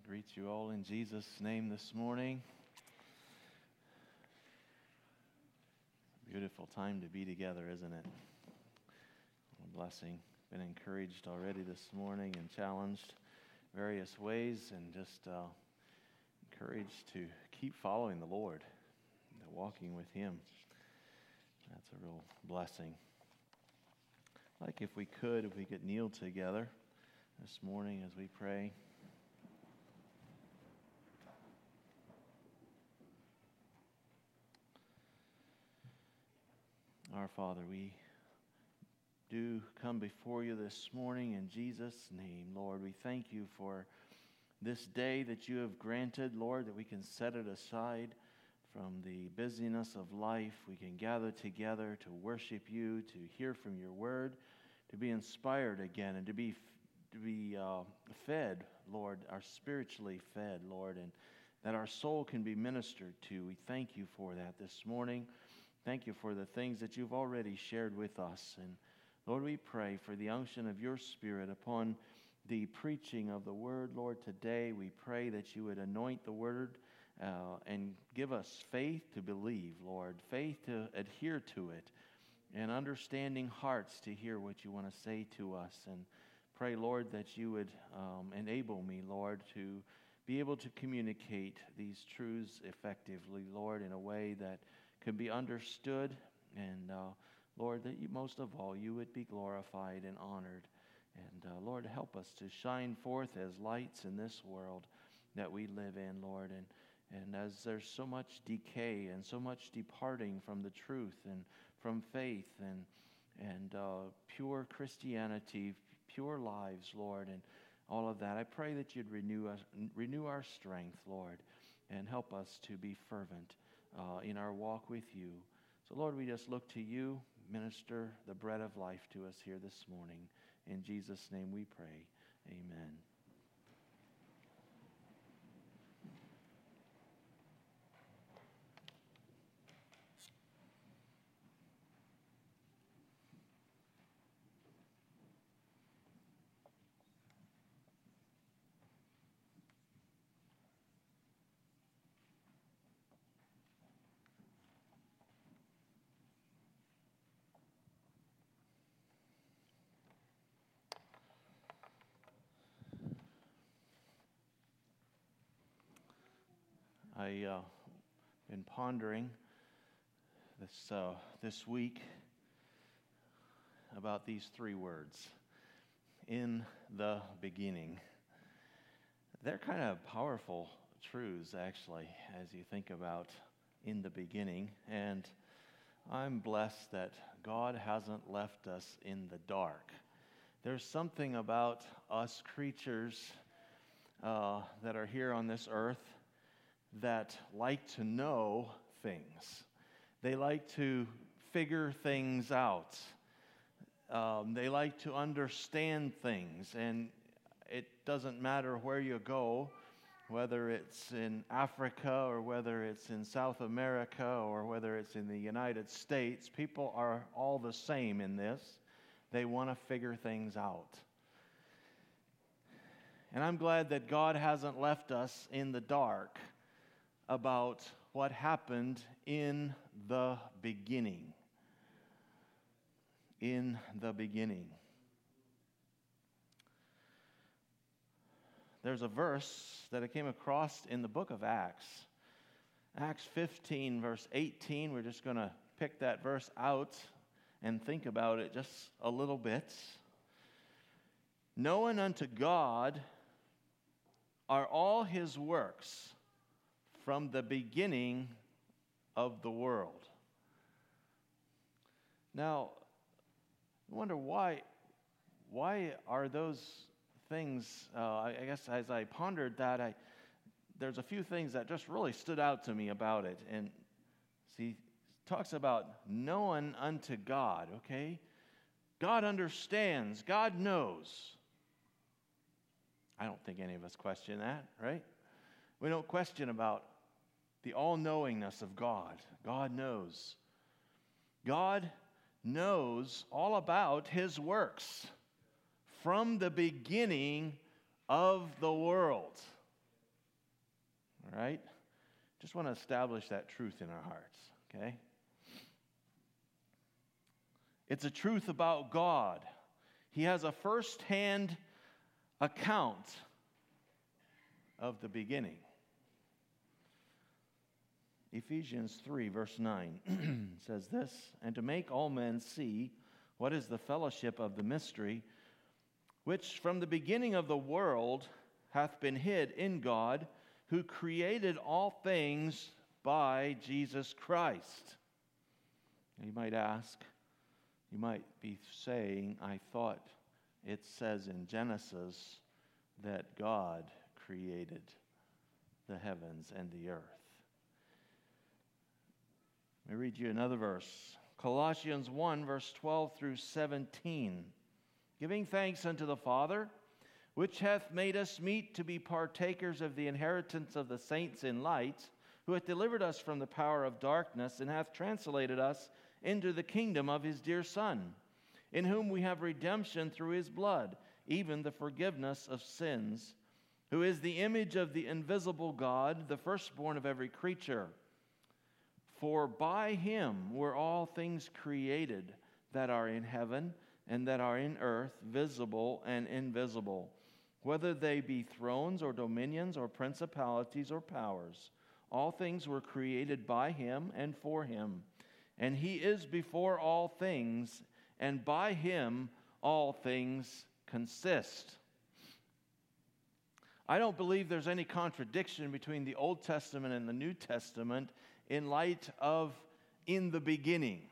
Greet you all in Jesus' name this morning. Beautiful time to be together, isn't it? A blessing. Been encouraged already this morning and challenged various ways, and just encouraged to keep following the Lord, walking with Him. That's a real blessing. Like if we could kneel together this morning as we pray. Our Father, we do come before you this morning in Jesus' name. Lord, we thank you for this day that you have granted, Lord, that we can set it aside from the busyness of life. We can gather together to worship you, to hear from your word, to be inspired again, and to be fed, Lord, are spiritually fed, Lord, and that our soul can be ministered to. We thank you for that this morning. Thank you for the things that you've already shared with us. And Lord, we pray for the unction of your Spirit upon the preaching of the word, Lord, today. We pray that you would anoint the word and give us faith to believe, Lord, faith to adhere to it, and understanding hearts to hear what you want to say to us. And pray, Lord, that you would enable me, Lord, to be able to communicate these truths effectively, Lord, in a way that could be understood, and Lord, that you, most of all, you would be glorified and honored. And Lord, help us to shine forth as lights in this world that we live in, Lord. And as there's so much decay and so much departing from the truth and from faith and pure Christianity, pure lives, Lord, and all of that, I pray that you'd renew our strength, Lord, and help us to be fervent in our walk with you. So, Lord, we just look to you. Minister the bread of life to us here this morning. In Jesus' name we pray. Amen. I've been pondering this week about these three words, in the beginning. They're kind of powerful truths, actually, as you think about in the beginning. And I'm blessed that God hasn't left us in the dark. There's something about us creatures that are here on this earth that like to know things. They like to figure things out. They like to understand things. And it doesn't matter where you go, whether it's in Africa or whether it's in South America or whether it's in the United States, people are all the same in this. They want to figure things out. And I'm glad that God hasn't left us in the dark about what happened in the beginning. In the beginning. There's a verse that I came across in the book of Acts. Acts 15, verse 18. We're just going to pick that verse out and think about it just a little bit. Knowing unto God are all his works from the beginning of the world. Now, I wonder why are those things, I guess as I pondered that, there's a few things that just really stood out to me about it. And see, it talks about knowing unto God, okay? God understands, God knows. I don't think any of us question that, right? We don't question about the all-knowingness of God. God knows. God knows all about his works from the beginning of the world. Just want to establish that truth in our hearts, okay? It's a truth about God. He has a first-hand account of the beginning. Ephesians 3, verse 9 says this, "And to make all men see what is the fellowship of the mystery, which from the beginning of the world hath been hid in God, who created all things by Jesus Christ." You might ask, you might be saying, I thought it says in Genesis that God created the heavens and the earth. Let me read you another verse. Colossians 1, verse 12 through 17. "Giving thanks unto the Father, which hath made us meet to be partakers of the inheritance of the saints in light, who hath delivered us from the power of darkness, and hath translated us into the kingdom of his dear Son, in whom we have redemption through his blood, even the forgiveness of sins, who is the image of the invisible God, the firstborn of every creature. For by him were all things created that are in heaven and that are in earth, visible and invisible, whether they be thrones or dominions or principalities or powers. All things were created by him and for him. And he is before all things, and by him all things consist." I don't believe there's any contradiction between the Old Testament and the New Testament in light of in the beginning.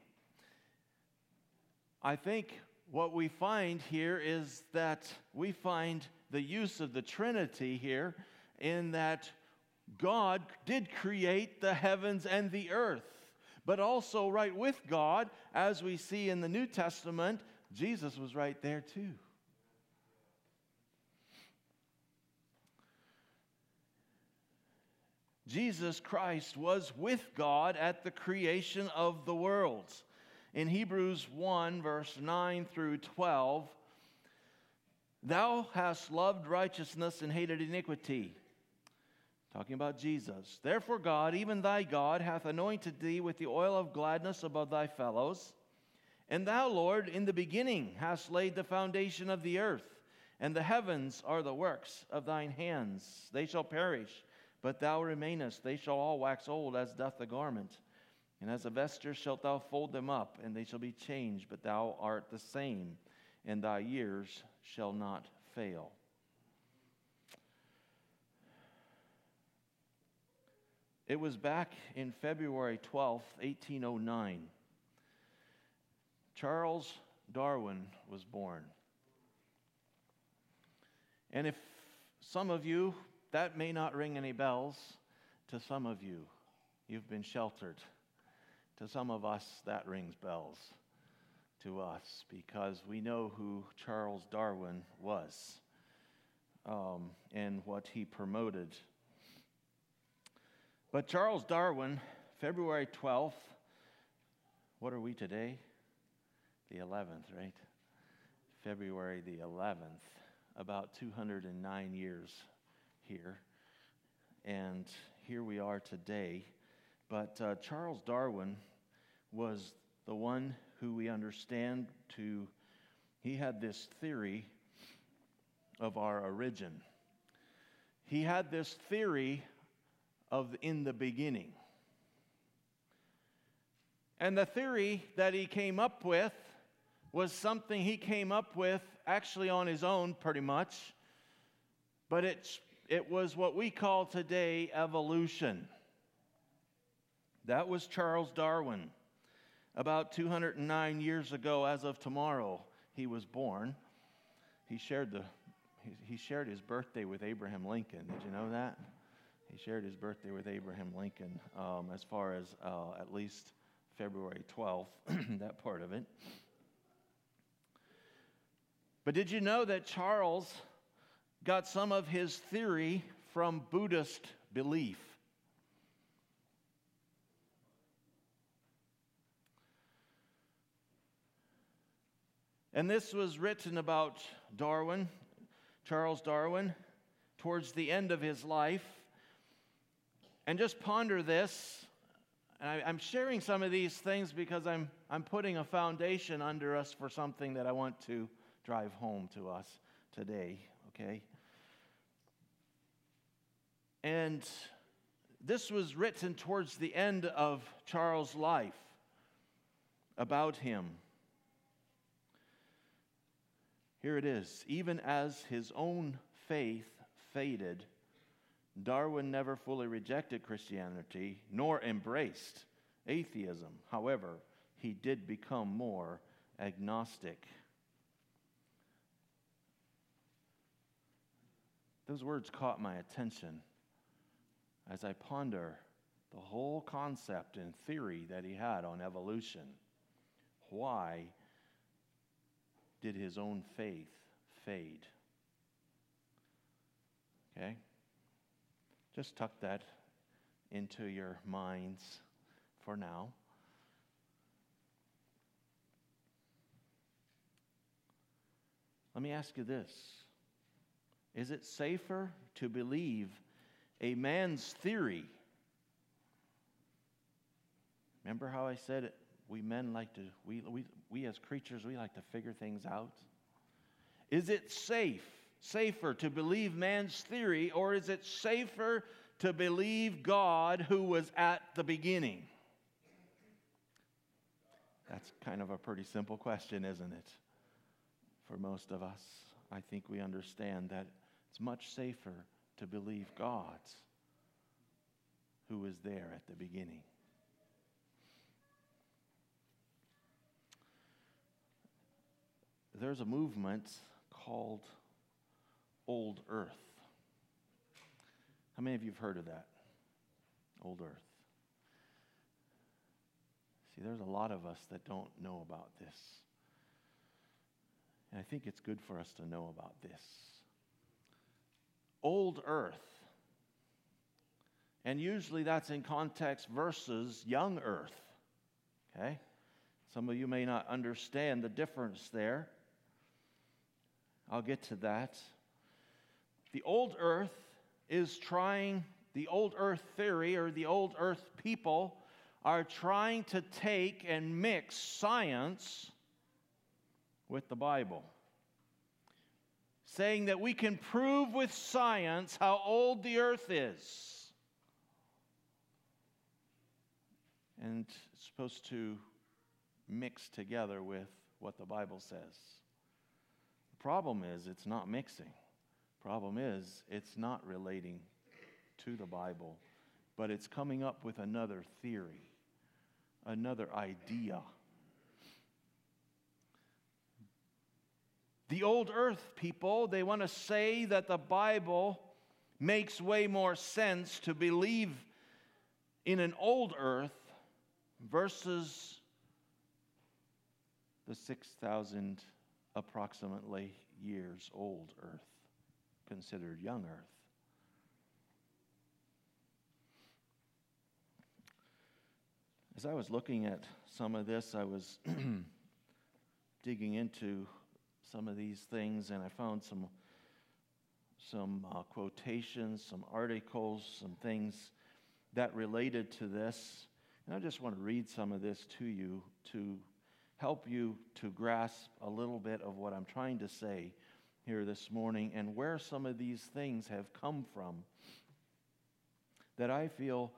I think what we find here is that we find the use of the Trinity here in that God did create the heavens and the earth. But also right with God, as we see in the New Testament, Jesus was right there too. Jesus Christ was with God at the creation of the worlds. In Hebrews 1, verse 9 through 12, "Thou hast loved righteousness and hated iniquity." Talking about Jesus. "Therefore God, even thy God, hath anointed thee with the oil of gladness above thy fellows. And thou, Lord, in the beginning hast laid the foundation of the earth, and the heavens are the works of thine hands. They shall perish, but thou remainest. They shall all wax old, as doth the garment. And as a vesture shalt thou fold them up, and they shall be changed, but thou art the same, and thy years shall not fail." It was back in February 12th, 1809. Charles Darwin was born. And if some of you, that may not ring any bells. To some of you, you've been sheltered. To some of us, that rings bells to us because we know who Charles Darwin was and what he promoted. But Charles Darwin, February 12th, what are we today? The 11th, right? February the 11th, about 209 years here. And here we are today. But Charles Darwin was the one who we understand he had this theory of our origin. He had this theory of in the beginning. And the theory that he came up with was something he came up with actually on his own pretty much. But it was what we call today evolution. That was Charles Darwin. About 209 years ago, as of tomorrow, he was born. He shared his birthday with Abraham Lincoln. Did you know that? He shared his birthday with Abraham Lincoln as far as at least February 12th, that part of it. But did you know that Charles got some of his theory from Buddhist belief? And this was written about Darwin, Charles Darwin, towards the end of his life. And just ponder this. And I'm sharing some of these things because I'm putting a foundation under us for something that I want to drive home to us today, okay? And this was written towards the end of Charles' life about him. Here it is. Even as his own faith faded, Darwin never fully rejected Christianity nor embraced atheism. However, he did become more agnostic. Those words caught my attention as I ponder the whole concept and theory that he had on evolution. Why did his own faith fade? Okay? Just tuck that into your minds for now. Let me ask you this. Is it safer to believe a man's theory? Remember how I said it? We men like to, we as creatures, we like to figure things out. Is it safer to believe man's theory, or is it safer to believe God who was at the beginning? That's kind of a pretty simple question, isn't it? For most of us, I think we understand that it's much safer to believe God who was there at the beginning. There's a movement called Old Earth. How many of you have heard of that? Old Earth. See, there's a lot of us that don't know about this. And I think it's good for us to know about this. Old Earth. And usually that's in context versus young Earth. Okay? Some of you may not understand the difference there. I'll get to that. The old earth is trying, the old earth theory or the old earth people are trying to take and mix science with the Bible. Saying that we can prove with science how old the earth is. And it's supposed to mix together with what the Bible says. Problem is, it's not mixing. Problem is, it's not relating to the Bible, but it's coming up with another theory, another idea. The old earth people, they want to say that the Bible makes way more sense to believe in an old earth versus the 6,000 approximately years old earth, considered young earth. As I was looking at some of this, I was digging into some of these things, and I found some quotations, some articles, some things that related to this. And I just want to read some of this to you to help you to grasp a little bit of what I'm trying to say here this morning and where some of these things have come from that I feel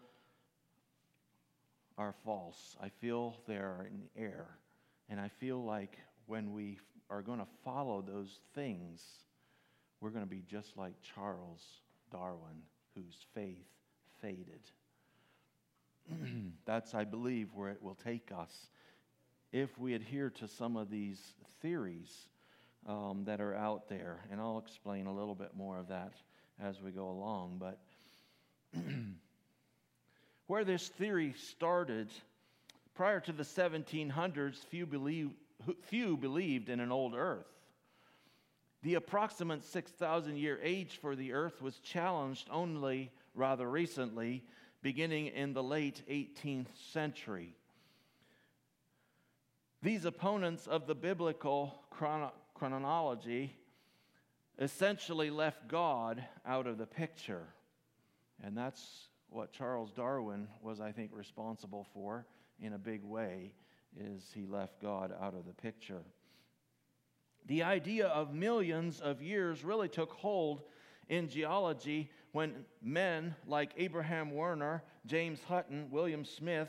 are false. I feel they're in error. And I feel like when we are going to follow those things, we're going to be just like Charles Darwin, whose faith faded. That's, I believe, where it will take us if we adhere to some of these theories that are out there. And I'll explain a little bit more of that as we go along. But where this theory started, prior to the 1700s, few believed in an old earth. The approximate 6,000-year age for the earth was challenged only rather recently, beginning in the late 18th century. These opponents of the biblical chronology essentially left God out of the picture. And that's what Charles Darwin was, I think, responsible for in a big way, is he left God out of the picture. The idea of millions of years really took hold in geology when men like Abraham Werner, James Hutton, William Smith,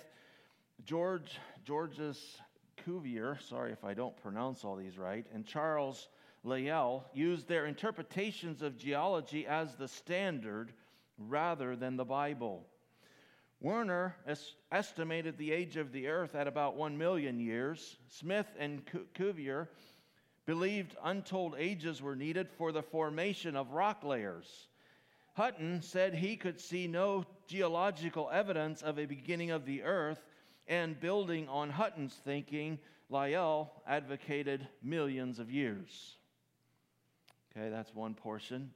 Georges Cuvier, sorry if I don't pronounce all these right, and Charles Lyell used their interpretations of geology as the standard rather than the Bible. Werner estimated the age of the earth at about 1 million years. Smith and Cuvier believed untold ages were needed for the formation of rock layers. Hutton said he could see no geological evidence of a beginning of the earth, and building on Hutton's thinking, Lyell advocated millions of years. Okay, that's one portion.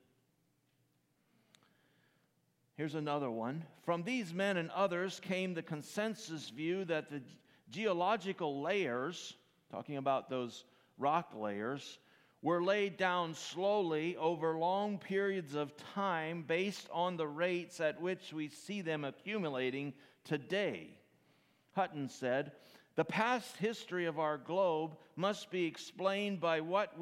Here's another one. From these men and others came the consensus view that the geological layers, talking about those rock layers, were laid down slowly over long periods of time based on the rates at which we see them accumulating today. Hutton said, "The past history of our globe must be explained by what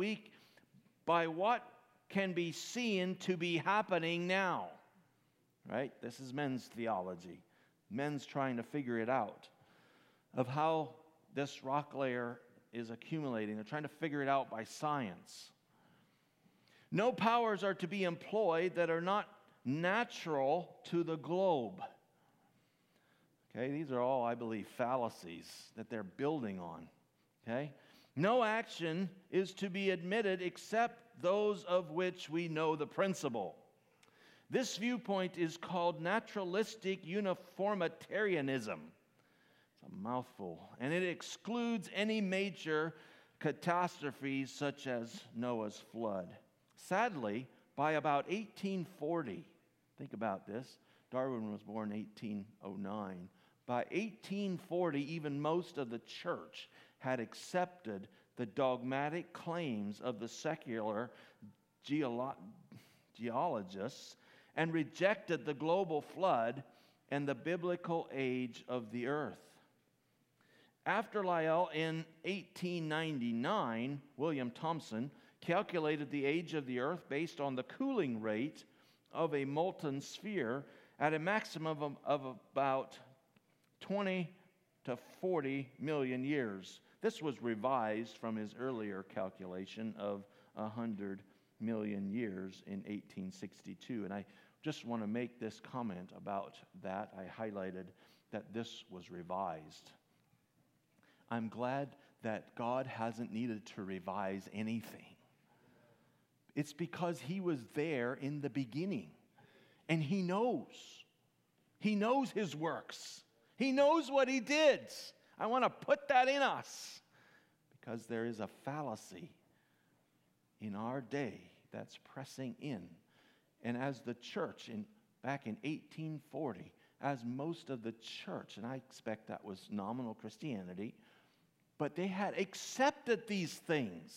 can be seen to be happening now." Right? This is men's theology. Men's trying to figure it out of how this rock layer is accumulating. They're trying to figure it out by science. No powers are to be employed that are not natural to the globe. Okay, these are all, I believe, fallacies that they're building on. Okay? No action is to be admitted except those of which we know the principle. This viewpoint is called naturalistic uniformitarianism. It's a mouthful. And it excludes any major catastrophes such as Noah's flood. Sadly, by about 1840, think about this, Darwin was born in 1809. By 1840, even most of the church had accepted the dogmatic claims of the secular geologists and rejected the global flood and the biblical age of the earth. After Lyell, in 1899, William Thomson calculated the age of the earth based on the cooling rate of a molten sphere at a maximum of about 20 to 40 million years. This was revised from his earlier calculation of 100 million years in 1862. And I just want to make this comment about that. I highlighted that this was revised. I'm glad that God hasn't needed to revise anything. It's because He was there in the beginning. And He knows. He knows His works. He knows what He did. I want to put that in us. Because there is a fallacy in our day that's pressing in. And as the church, back in 1840, as most of the church, and I expect that was nominal Christianity, but they had accepted these things.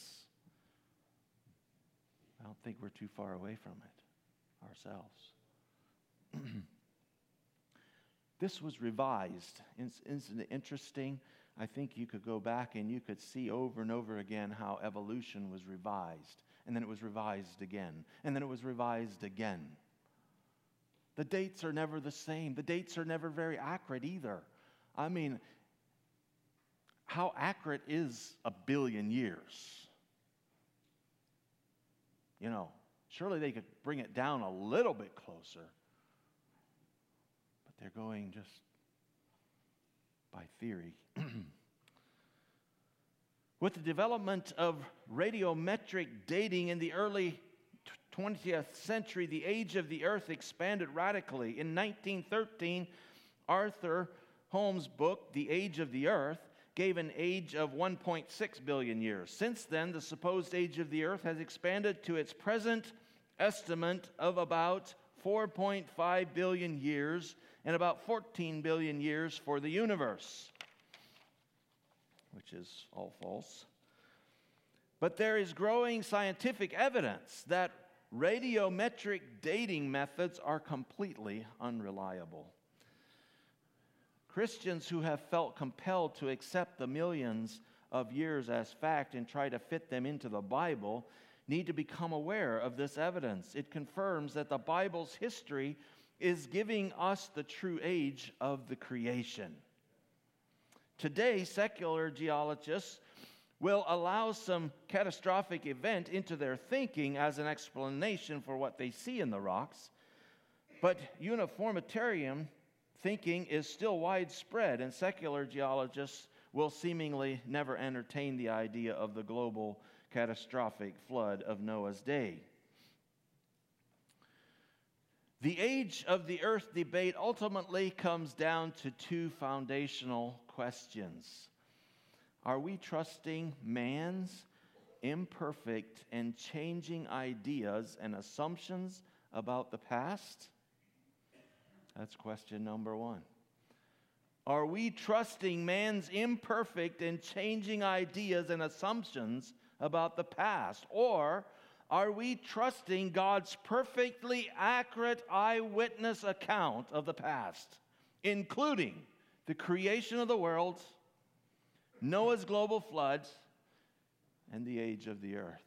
I don't think we're too far away from it ourselves. This was revised. Isn't it interesting? I think you could go back and you could see over and over again how evolution was revised. And then it was revised again. And then it was revised again. The dates are never the same. The dates are never very accurate either. I mean, how accurate is 1 billion years? You know, surely they could bring it down a little bit closer. But they're going just by theory. With the development of radiometric dating in the early 20th century, the age of the earth expanded radically. In 1913, Arthur Holmes' book, The Age of the Earth, gave an age of 1.6 billion years. Since then, the supposed age of the earth has expanded to its present estimate of about 4.5 billion years and about 14 billion years for the universe, which is all false. But there is growing scientific evidence that radiometric dating methods are completely unreliable. Christians who have felt compelled to accept the millions of years as fact and try to fit them into the Bible need to become aware of this evidence. It confirms that the Bible's history is giving us the true age of the creation. Today, secular geologists will allow some catastrophic event into their thinking as an explanation for what they see in the rocks, but uniformitarian thinking is still widespread, and secular geologists will seemingly never entertain the idea of the global catastrophic flood of Noah's day. The age of the earth debate ultimately comes down to two foundational questions. Are we trusting man's imperfect and changing ideas and assumptions about the past? That's question number one. Are we trusting man's imperfect and changing ideas and assumptions about the past? Or are we trusting God's perfectly accurate eyewitness account of the past, including the creation of the world, Noah's global flood, and the age of the earth?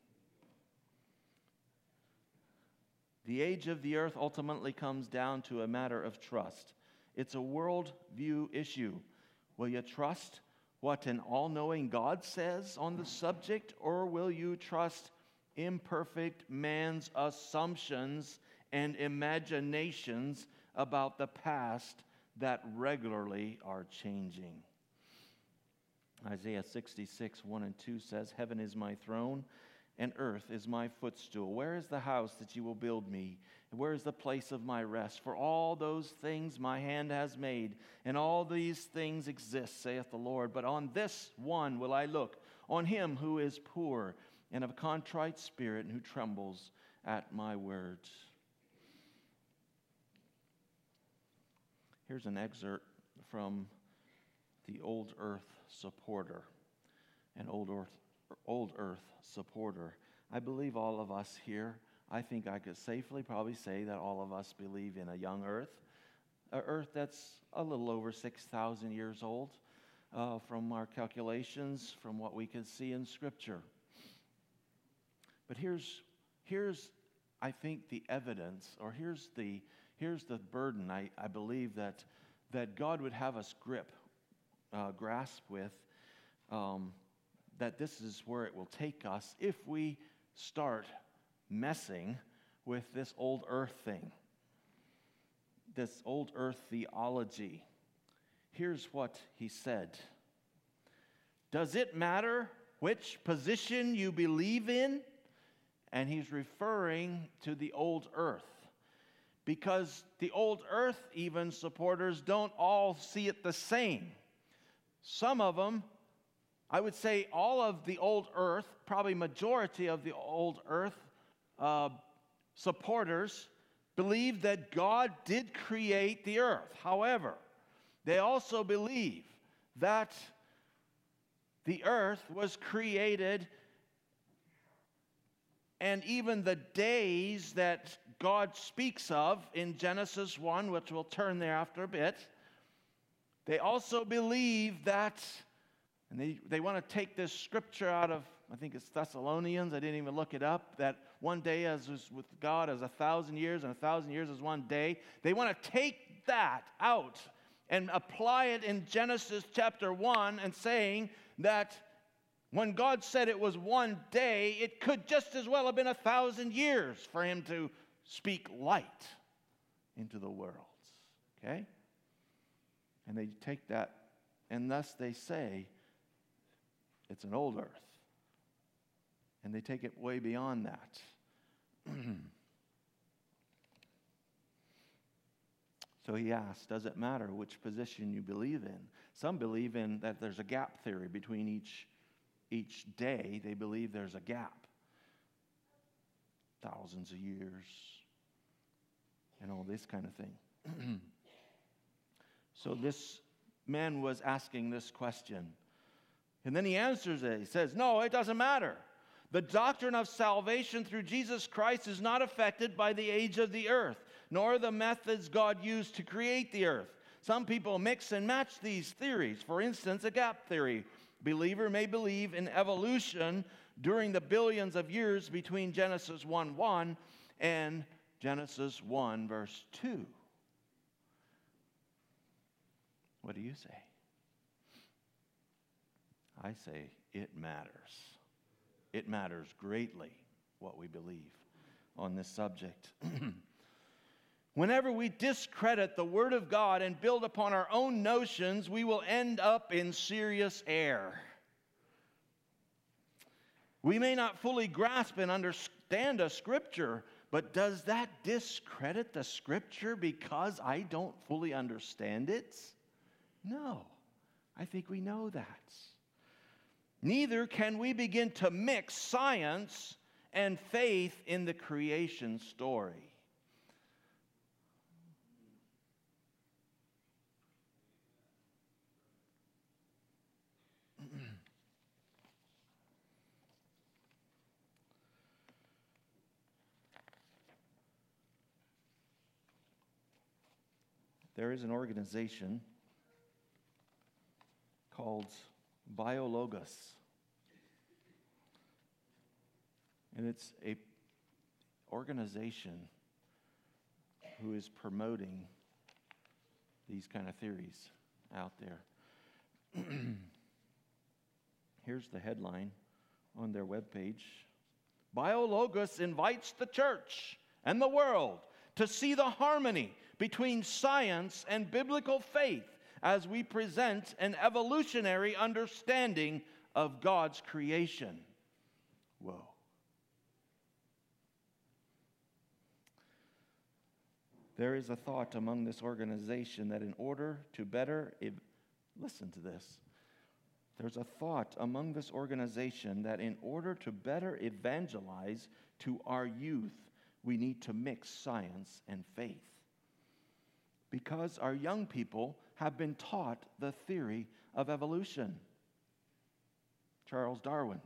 The age of the earth ultimately comes down to a matter of trust. It's a worldview issue. Will you trust what an all-knowing God says on the subject, or will you trust imperfect man's assumptions and imaginations about the past that regularly are changing? Isaiah 66, 1 and 2 says, "Heaven is my throne, and earth is my footstool. Where is the house that you will build me? And where is the place of my rest? For all those things my hand has made, and all these things exist, saith the Lord. But on this one will I look, on him who is poor and of a contrite spirit, and who trembles at my words." Here's an excerpt from the Old Earth Supporter, an Old Earth supporter. I believe all of us here, I think I could safely probably say that all of us believe in a young earth, an earth that's a little over 6,000 years old from our calculations, from what we can see in Scripture. But here's I think the evidence, or here's the burden I believe that God would have us grasp with, that this is where it will take us if we start messing with this old earth thing, this old earth theology. Here's what he said. Does it matter which position you believe in? And he's referring to the old earth, because the old earth even supporters don't all see it the same. Some of them, I would say all of the old earth, probably majority of the old earth supporters, believe that God did create the earth. However, they also believe that the earth was created, and even the days that God speaks of in Genesis 1, which we'll turn there after a bit, they also believe that, and they want to take this scripture out of, I think it's Thessalonians, I didn't even look it up, that one day as is with God as 1,000 years, and 1,000 years is one day. They want to take that out and apply it in Genesis chapter 1 and saying that when God said it was one day, it could just as well have been 1,000 years for him to speak light into the world. Okay? And they take that, and thus they say it's an old earth. And they take it way beyond that. So he asks, does it matter which position you believe in? Some believe in that there's a gap theory between each day. They believe there's a gap. Thousands of years. And all this kind of thing. So this man was asking this question. And then he answers it. He says, no, it doesn't matter. The doctrine of salvation through Jesus Christ is not affected by the age of the earth, nor the methods God used to create the earth. Some people mix and match these theories. For instance, a gap theory. Believer may believe in evolution during the billions of years between Genesis 1:1 and Genesis 1, verse 2. What do you say? I say it matters. It matters greatly what we believe on this subject. Whenever we discredit the Word of God and build upon our own notions, we will end up in serious error. We may not fully grasp and understand a Scripture, but does that discredit the Scripture because I don't fully understand it? No, I think we know that. Neither can we begin to mix science and faith in the creation story. There is an organization called BioLogos. And it's an organization who is promoting these kind of theories out there. Here's the headline on their webpage. BioLogos invites the church and the world to see the harmony between science and biblical faith as we present an evolutionary understanding of God's creation. Whoa. There is a thought among this organization that in order to better, listen to this. There's a thought among this organization that in order to better evangelize to our youth, we need to mix science and faith. Because our young people have been taught the theory of evolution. Charles Darwin.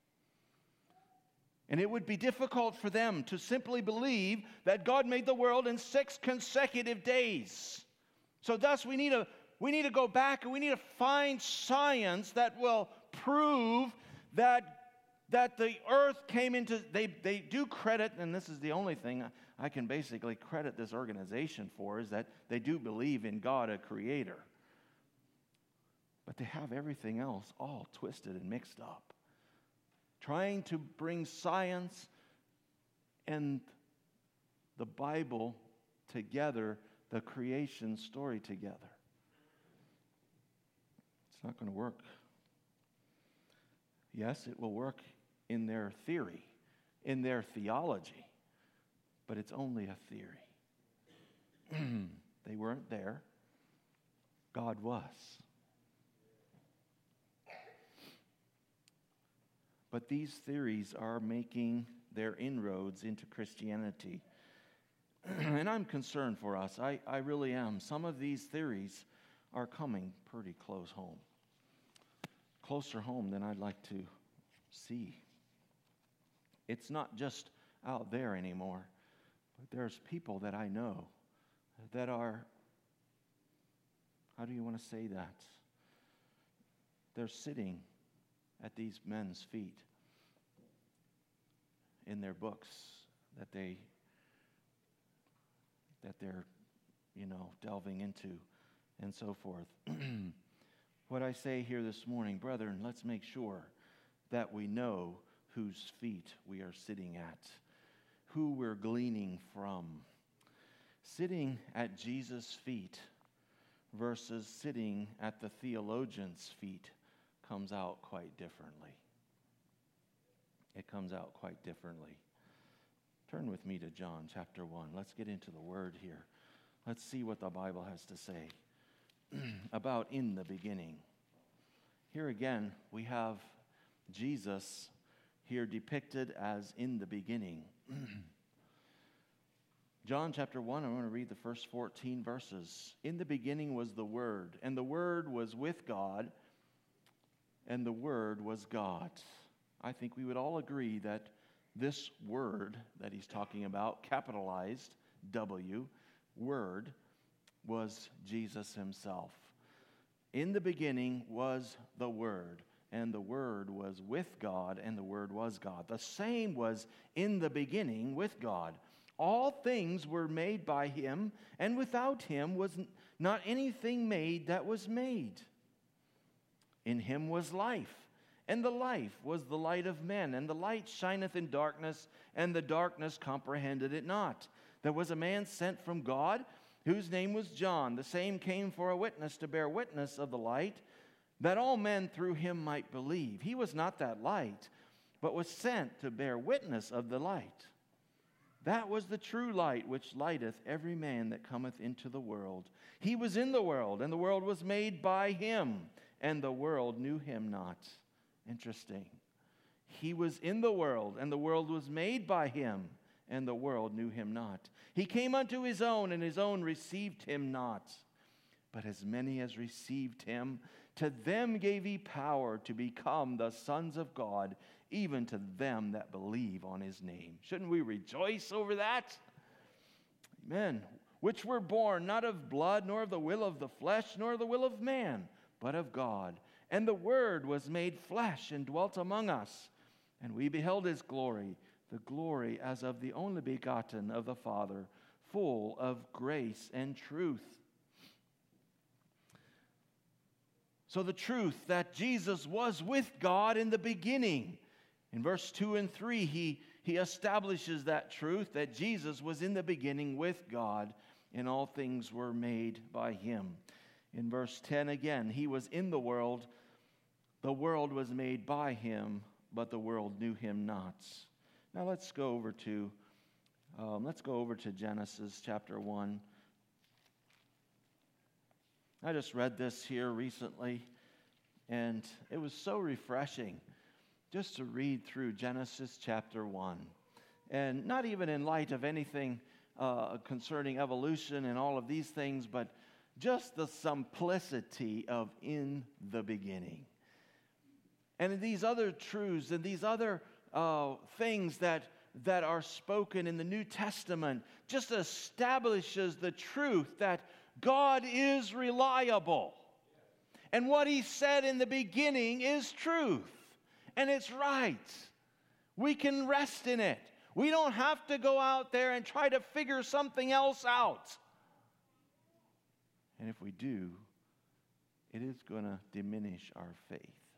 And it would be difficult for them to simply believe that God made the world in 6 consecutive days. So thus we need to go back and we need to find science that will prove that the earth came into, they do credit, and this is the only thing I can basically credit this organization for, is that they do believe in God, a creator. But they have everything else all twisted and mixed up. Trying to bring science and the Bible together, the creation story together. It's not going to work. Yes, it will work in their theory, in their theology, but it's only a theory. They weren't there. God was. But these theories are making their inroads into Christianity. And I'm concerned for us. I really am. Some of these theories are coming pretty close home. Closer home than I'd like to see. It's not just out there anymore, but there's people that I know that are, how do you want to say that? They're sitting at these men's feet in their books that they're delving into and so forth. What I say here this morning, brethren, let's make sure that we know whose feet we are sitting at, who we're gleaning from. Sitting at Jesus' feet versus sitting at the theologian's feet comes out quite differently. It comes out quite differently. Turn with me to John chapter 1. Let's get into the Word here. Let's see what the Bible has to say about in the beginning. Here again, we have Jesus here depicted as in the beginning. John chapter 1, I'm going to read the first 14 verses. In the beginning was the Word, and the Word was with God, and the Word was God. I think we would all agree that this word that he's talking about, capitalized W, word, was Jesus himself. In the beginning was the Word, and the Word was with God, and the Word was God. The same was in the beginning with God. All things were made by him, and without him was not anything made that was made. In him was life, and the life was the light of men, and the light shineth in darkness, and the darkness comprehended it not. There was a man sent from God, whose name was John. The same came for a witness, to bear witness of the light, that all men through him might believe. He was not that light, but was sent to bear witness of the light. That was the true light, which lighteth every man that cometh into the world. He was in the world, and the world was made by him, and the world knew him not. Interesting. He was in the world, and the world was made by him, and the world knew him not. He came unto his own, and his own received him not. But as many as received him, to them gave he power to become the sons of God, even to them that believe on his name. Shouldn't we rejoice over that? Amen. Which were born not of blood, nor of the will of the flesh, nor the will of man, but of God. And the Word was made flesh and dwelt among us. And we beheld his glory, the glory as of the only begotten of the Father, full of grace and truth. So the truth that Jesus was with God in the beginning. In verse 2 and 3, he establishes that truth, that Jesus was in the beginning with God, and all things were made by him. In verse 10 again, he was in the world was made by him, but the world knew him not. Now let's go over to Genesis chapter 1. I just read this here recently, and it was so refreshing just to read through Genesis chapter 1. And not even in light of anything concerning evolution and all of these things, but just the simplicity of in the beginning. And these other truths and these other things that are spoken in the New Testament just establishes the truth that God is reliable. And what he said in the beginning is truth. And it's right. We can rest in it. We don't have to go out there and try to figure something else out. And if we do, it is going to diminish our faith.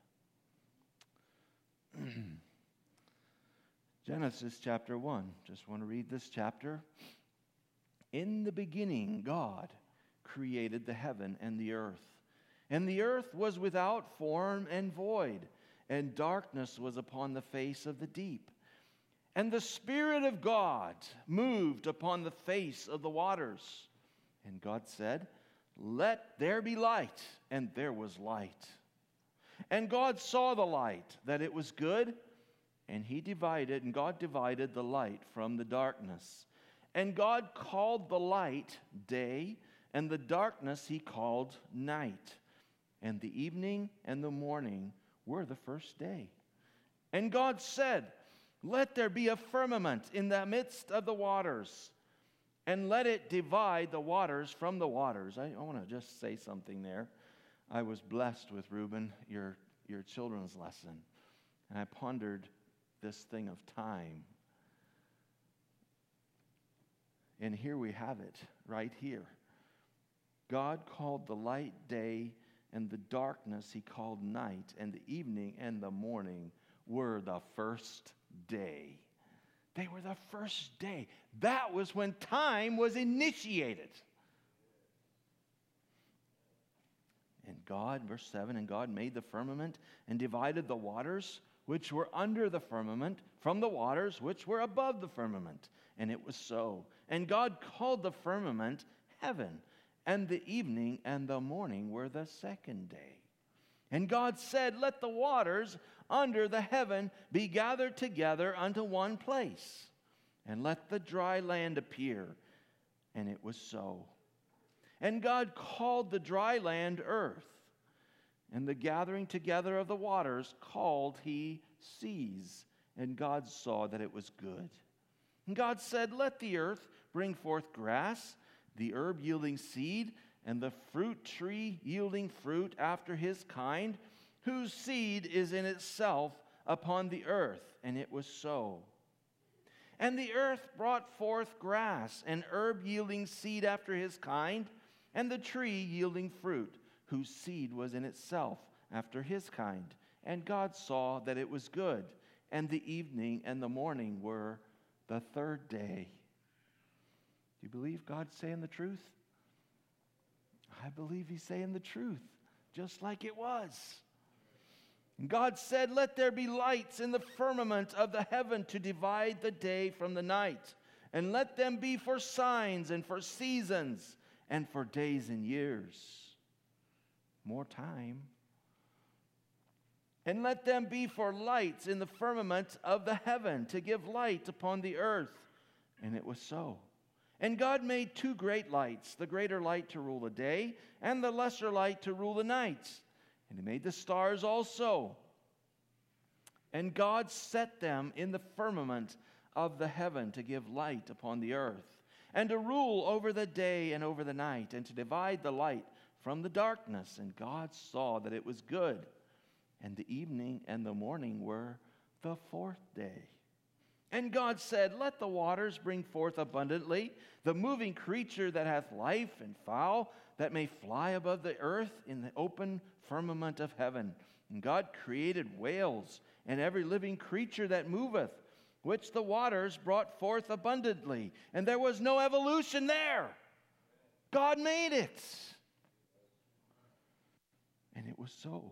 Genesis chapter 1. Just want to read this chapter. In the beginning, God created the heaven and the earth. And the earth was without form and void, and darkness was upon the face of the deep. And the Spirit of God moved upon the face of the waters. And God said, "Let there be light," and there was light. And God saw the light, that it was good, and God divided the light from the darkness. And God called the light day, and the darkness he called night. And the evening and the morning were the first day. And God said, "Let there be a firmament in the midst of the waters, and let it divide the waters from the waters." I want to just say something there. I was blessed with, Reuben, your children's lesson. And I pondered this thing of time. And here we have it, right here. God called the light day, and the darkness he called night, and the evening and the morning were the first day. They were the first day. That was when time was initiated. And God, verse 7, and God made the firmament and divided the waters which were under the firmament from the waters which were above the firmament. And it was so. And God called the firmament heaven, and the evening and the morning were the second day. And God said, "Let the waters under the heaven be gathered together unto one place, and let the dry land appear." And it was so. And God called the dry land earth, and the gathering together of the waters called he seas. And God saw that it was good. And God said, let the earth bring forth grass, the herb yielding seed, and the fruit tree yielding fruit after his kind, whose seed is in itself upon the earth. And it was so. And the earth brought forth grass, and herb yielding seed after his kind, and the tree yielding fruit, whose seed was in itself after his kind. And God saw that it was good. And the evening and the morning were the third day. Do you believe God's saying the truth? I believe he's saying the truth, just like it was. And God said, let there be lights in the firmament of the heaven to divide the day from the night, and let them be for signs and for seasons and for days and years. More time. And let them be for lights in the firmament of the heaven to give light upon the earth. And it was so. And God made two great lights, the greater light to rule the day, and the lesser light to rule the night. And he made the stars also. And God set them in the firmament of the heaven to give light upon the earth, and to rule over the day and over the night, and to divide the light from the darkness. And God saw that it was good. And the evening and the morning were the fourth day. And God said, let the waters bring forth abundantly the moving creature that hath life, and fowl that may fly above the earth in the open firmament of heaven. And God created whales and every living creature that moveth, which the waters brought forth abundantly. And there was no evolution there. God made it. And it was so.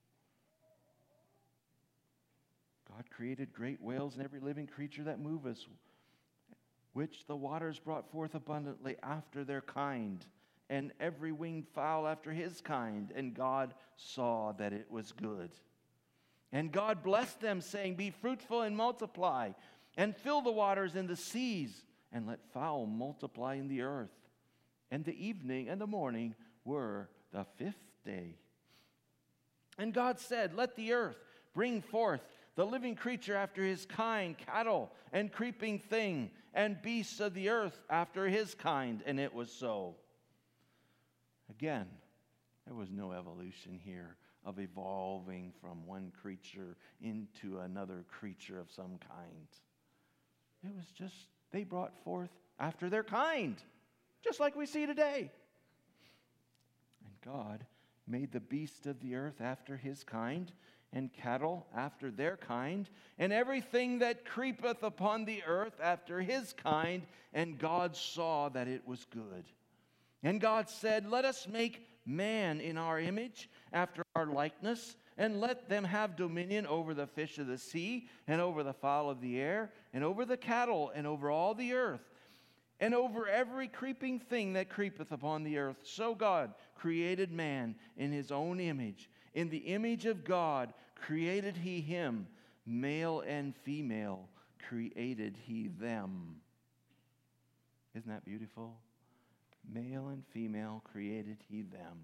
God created great whales and every living creature that moveth, which the waters brought forth abundantly after their kind, and every winged fowl after his kind. And God saw that it was good. And God blessed them, saying, be fruitful and multiply, and fill the waters in the seas, and let fowl multiply in the earth. And the evening and the morning were the fifth day. And God said, let the earth bring forth the living creature after his kind, cattle and creeping thing, and beasts of the earth after his kind. And it was so. Again, there was no evolution here of evolving from one creature into another creature of some kind. It was just, they brought forth after their kind, just like we see today. And God made the beasts of the earth after his kind, and cattle after their kind, and everything that creepeth upon the earth after his kind. And God saw that it was good. And God said, let us make man in our image, after our likeness, and let them have dominion over the fish of the sea, and over the fowl of the air, and over the cattle, and over all the earth, and over every creeping thing that creepeth upon the earth. So God created man in his own image. In the image of God created he him, male and female created he them. Isn't that beautiful? Male and female created he them.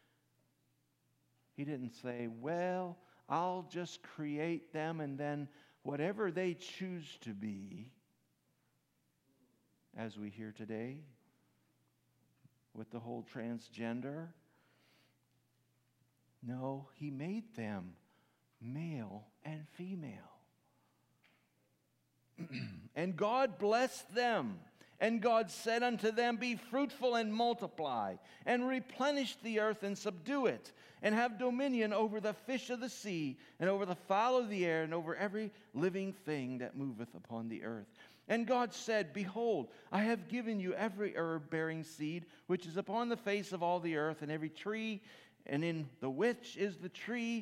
He didn't say, well, I'll just create them, and then whatever they choose to be, as we hear today with the whole transgender. No, he made them male and female. And God blessed them. And God said unto them, be fruitful and multiply, and replenish the earth and subdue it, and have dominion over the fish of the sea, and over the fowl of the air, and over every living thing that moveth upon the earth. And God said, behold, I have given you every herb bearing seed, which is upon the face of all the earth, and every tree, and in which is the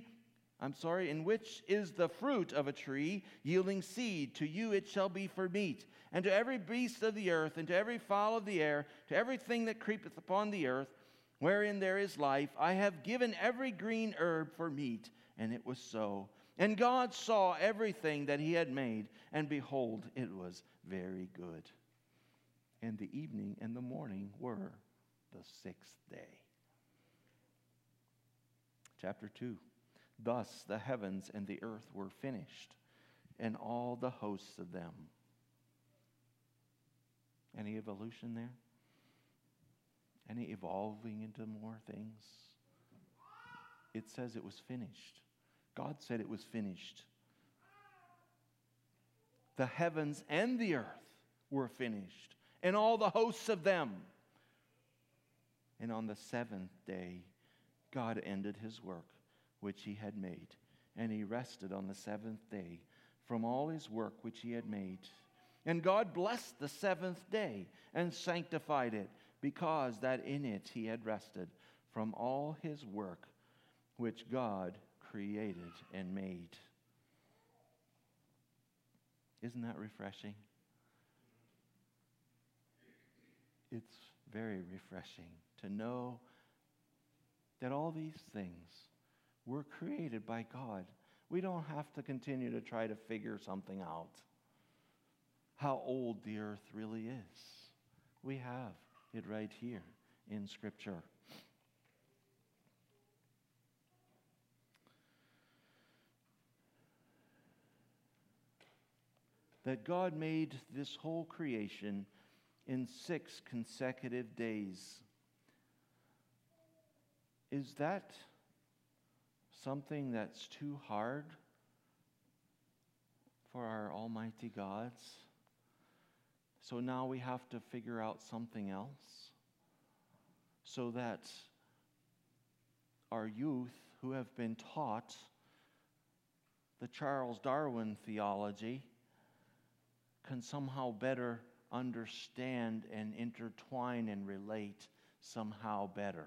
fruit of a tree yielding seed. To you it shall be for meat. And to every beast of the earth, and to every fowl of the air, to everything that creepeth upon the earth, wherein there is life, I have given every green herb for meat. And it was so. And God saw everything that he had made, and behold, it was very good. And the evening and the morning were the sixth day. Chapter 2. Thus the heavens and the earth were finished, and all the hosts of them. Any evolution there? Any evolving into more things? It says it was finished. God said it was finished. The heavens and the earth were finished, and all the hosts of them. And on the seventh day, God ended his work which he had made, and he rested on the seventh day from all his work which he had made. And God blessed the seventh day and sanctified it, because that in it he had rested from all his work which God created and made. Isn't that refreshing? It's very refreshing to know that all these things were created by God. We don't have to continue to try to figure something out. How old the earth really is. We have it right here in Scripture. That God made this whole creation in 6 consecutive days. Is that something that's too hard for our Almighty God? So now we have to figure out something else so that our youth who have been taught the Charles Darwin theology can somehow better understand and intertwine and relate somehow better.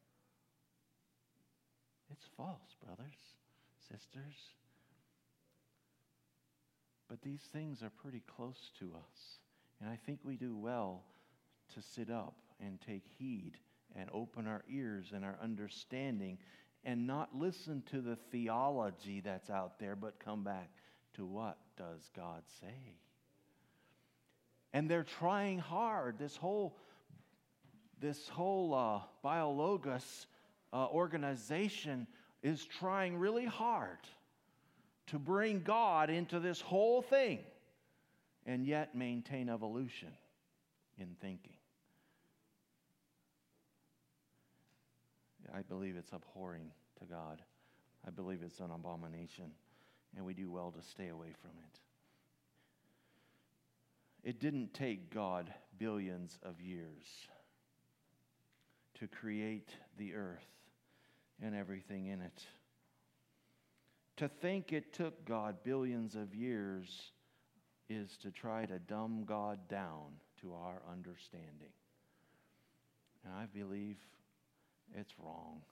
It's false, brothers, sisters. But these things are pretty close to us. And I think we do well to sit up and take heed and open our ears and our understanding and not listen to the theology that's out there, but come back to what does God say. And they're trying hard. This whole BioLogos organization is trying really hard to bring God into this whole thing and yet maintain evolution in thinking. I believe it's abhorring to God. I believe it's an abomination, and we do well to stay away from it. It didn't take God billions of years to create the earth and everything in it. To think it took God billions of years is to try to dumb God down to our understanding. And I believe it's wrong.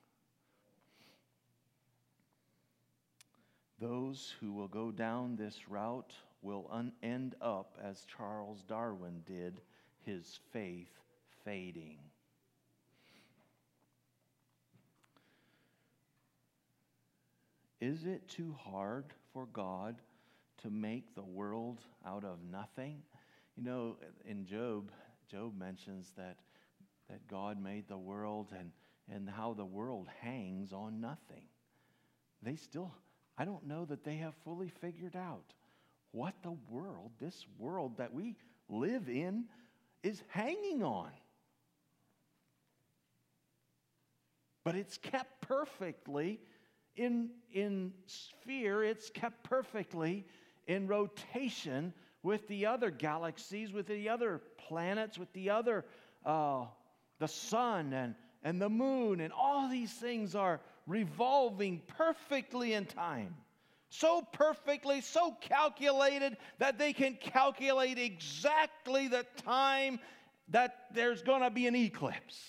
Those who will go down this route will end up as Charles Darwin did, his faith fading. Is it too hard for God to make the world out of nothing? You know, in Job mentions that God made the world and how the world hangs on nothing. I don't know that they have fully figured out what this world that we live in is hanging on. But it's kept perfectly in sphere, it's kept perfectly in rotation with the other galaxies, with the other planets, with the other, the sun and the moon, and all these things are revolving perfectly in time. So perfectly, so calculated that they can calculate exactly the time that there's going to be an eclipse.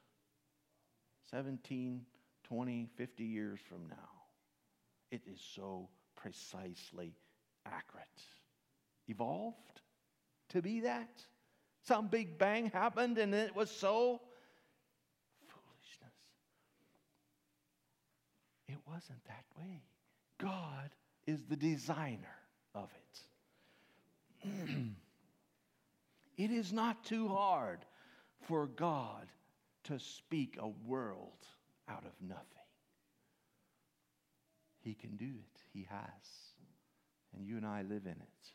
17, 20, 50 years from now. It is so precisely accurate. Evolved to be that? Some big bang happened and it was so? Foolishness. It wasn't that way. God is the designer of it. It is not too hard for God to speak a world out of nothing. He can do it. He has. And you and I live in it.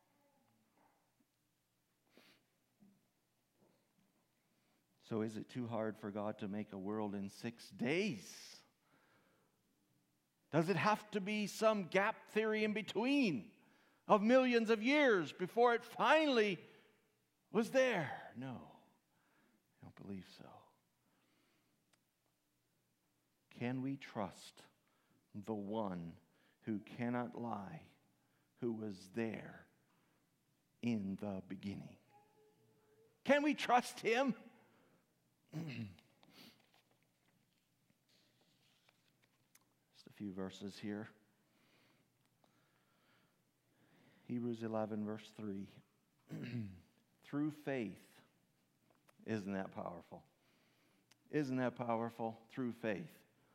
So is it too hard for God to make a world in 6 days? Does it have to be some gap theory in between of millions of years before it finally was there? No, I don't believe so. Can we trust the one who cannot lie, who was there in the beginning? Can we trust him? Just a few verses here. Hebrews 11, verse 3. Through faith. Isn't that powerful? Isn't that powerful? Through faith.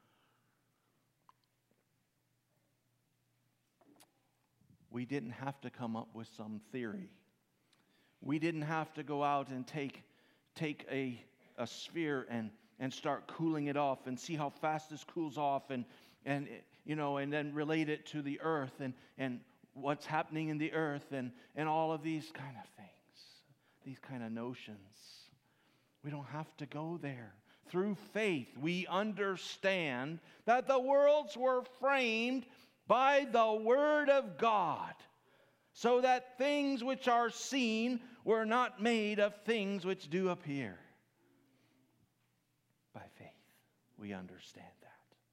We didn't have to come up with some theory. We didn't have to go out and take a sphere and start cooling it off and see how fast this cools off and then relate it to the earth and what's happening in the earth and all of these kind of things, these kind of notions. We don't have to go there. Through faith, we understand that the worlds were framed by the Word of God, so that things which are seen were not made of things which do appear. By faith, we understand that.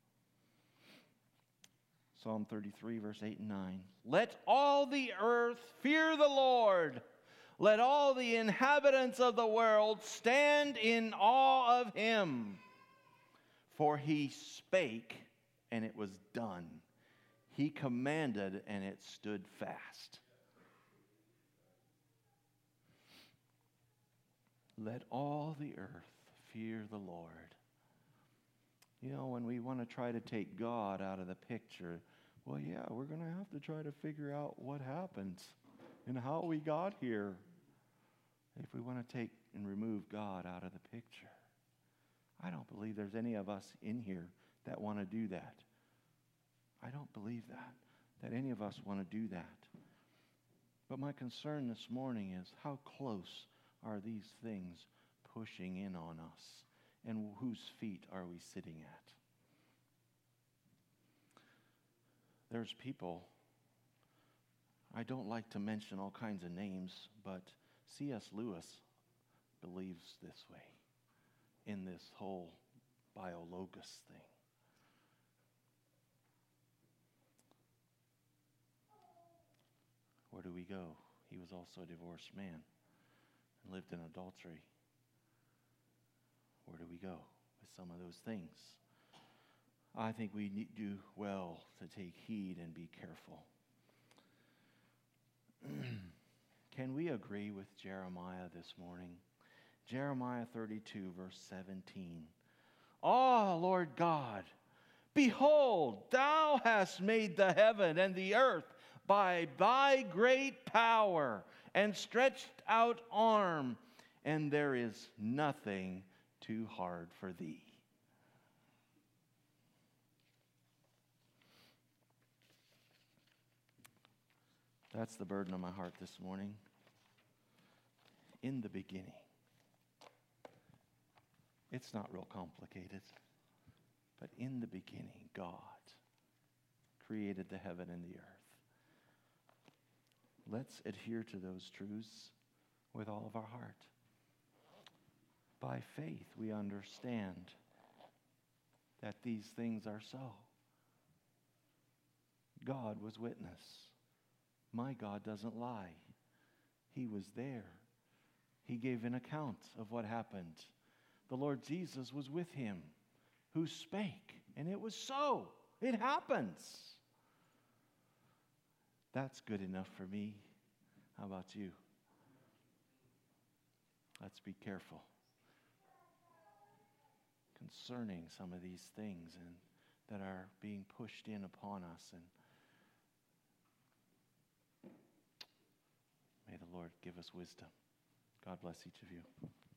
Psalm 33, verse 8 and 9. Let all the earth fear the Lord. Let all the inhabitants of the world stand in awe of him. For he spake, and it was done. He commanded, and it stood fast. Let all the earth fear the Lord. You know, when we want to try to take God out of the picture, well, yeah, we're going to have to try to figure out what happens and how we got here. If we want to take and remove God out of the picture, I don't believe there's any of us in here that want to do that. I don't believe that any of us want to do that. But my concern this morning is how close are these things pushing in on us, and whose feet are we sitting at? There's people, I don't like to mention all kinds of names, but C.S. Lewis believes this way in this whole biologos thing. Where do we go? He was also a divorced man and lived in adultery. Where do we go with some of those things? I think we do well to take heed and be careful. Can we agree with Jeremiah this morning? Jeremiah 32, verse 17. Ah, Lord God, behold, thou hast made the heaven and the earth by thy great power and stretched out arm, and there is nothing too hard for thee. That's the burden of my heart this morning. In the beginning. It's not real complicated. But in the beginning, God created the heaven and the earth. Let's adhere to those truths with all of our heart. By faith, we understand that these things are so. God was witness. My God doesn't lie. He was there. He gave an account of what happened. The Lord Jesus was with him, who spake, and it was so. It happens. That's good enough for me. How about you? Let's be careful concerning some of these things and that are being pushed in upon us. And may the Lord give us wisdom. God bless each of you.